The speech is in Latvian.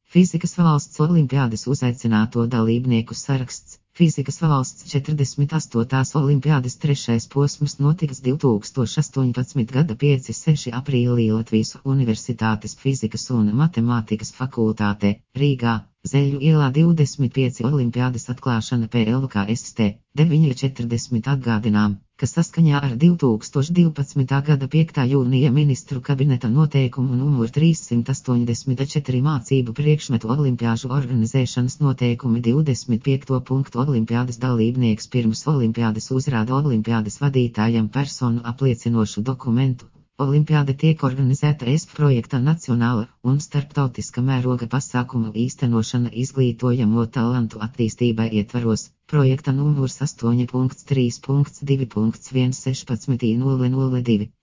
Fizikas valsts olimpiādes uzaicināto dalībnieku saraksts. Fizikas valsts 48. olimpiādes trešais posms notiks 2018. gada 5.6. aprīlī Latvijas Universitātes Fizikas un Matemātikas fakultātē, Rīgā, Zeļu ielā 25 olimpiādes atklāšana PLKST 9.40 atgādinām, ka saskaņā ar 2012. gada 5. jūnija ministru kabineta noteikumu numur 384 mācību priekšmetu olimpiāžu organizēšanas noteikumi 25. punktu olimpiādes dalībnieks pirms olimpiādes uzrāda olimpiādes vadītājam personu apliecinošu dokumentu. Olimpiāde tiek organizēta ES projekta nacionāla un starptautiska mēroga pasākumu īstenošana izglītojamo talantu attīstībai ietvaros. Projekta numurs 8.3.2.1.16.002.